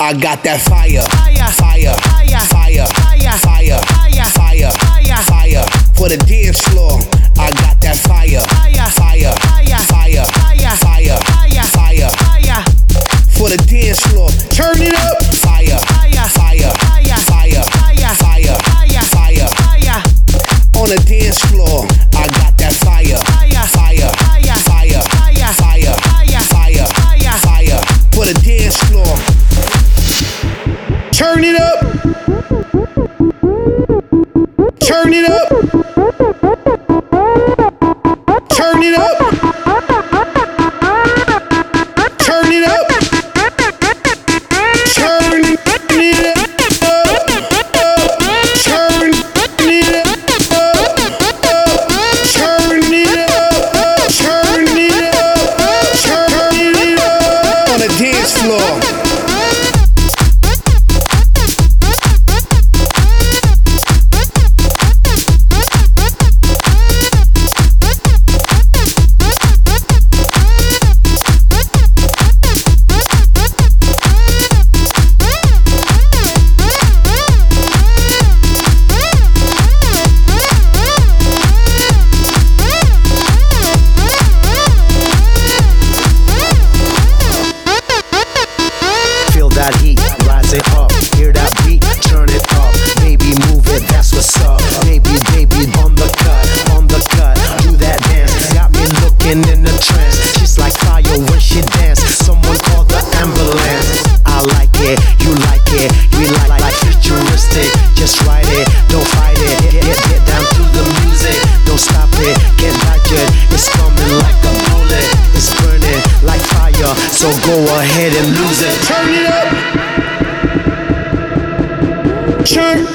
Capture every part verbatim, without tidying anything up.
I got that fire, fire, fire, fire, fire, fire, fire, fire, fire for the dance floor. I got that fire, fire, fire, fire, fire, fire, fire, fire for the dance floor. Turn it up, fire, fire, fire, fire, fire, fire, fire, fire on the dance floor. I got that fire, fire, fire, fire, fire, fire, fire, fire for the dance floor. Turn it up. Turn it up. Turn it up. Turn it up. Turn it up. Turn it up. Turn it up. Turn it up. Turn it up on the dance floor. That heat, rise it up, hear that beat, turn it up, baby move it, that's what's up, baby, baby, on the cut, on the cut, do that dance, got me looking in a trance, she's like fire when she dance, someone call the ambulance, I like it, you like it, we like, like futuristic, just ride it, don't fight it, get, get, get down to the music, don't stop it, can't dodge it, it's coming like a bullet, it's burning like fire, so go ahead and lose it. Turn it up. Turn it.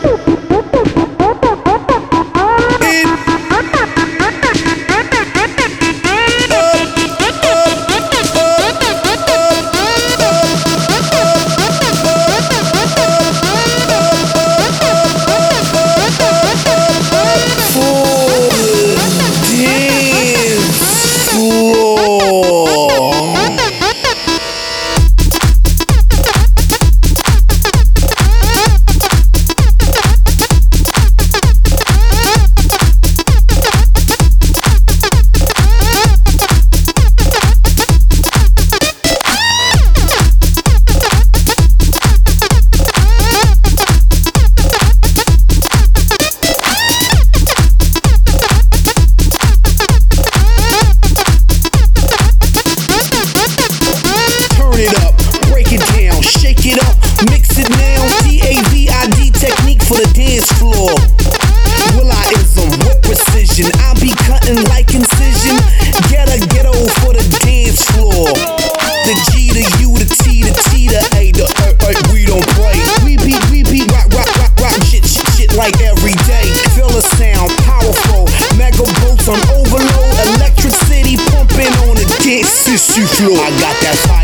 I'll be cutting like incision. Get a ghetto for the dance floor. The G to U, the T, the T to A, the uh, uh, we don't play. We beat, we beat, rock, rock, rock, rock, shit, shit, shit like every day. Feel the sound, powerful, mega boats on overload. Electricity pumping on the dance floor. I got that fire.